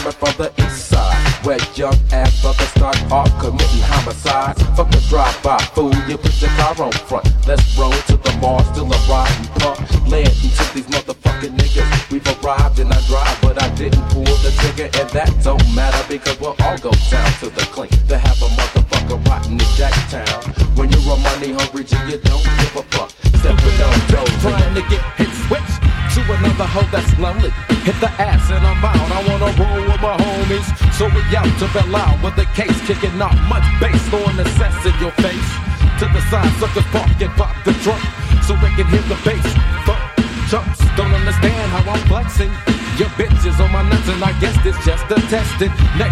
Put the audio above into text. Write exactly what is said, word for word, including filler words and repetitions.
coming from the east side, where young ass brothers start off committing homicides. Fuck a drive-by, fool, you put your car on front. Let's roll to the mall, still a riding pump. Land into these motherfucking niggas. We've arrived and I drive, but I didn't pull the trigger, and that don't matter because we'll all go down to the clink to have a motherfucker rotting in Jacktown. When you're a money hungry G, you don't give a fuck. Stepping on toes, trying to get hit switch to another hoe that's lonely. Hit the ass and I'm out. I wanna roll with my homies, so we out to Belle Isle with the case kicking out much bass, throwing the sass in your face. To the side, suckers park and pop the trunk, so they can hear the bass. Fuck chumps, don't understand how I'm flexing. Your bitch is on my nuts and I guess this just a testing. Next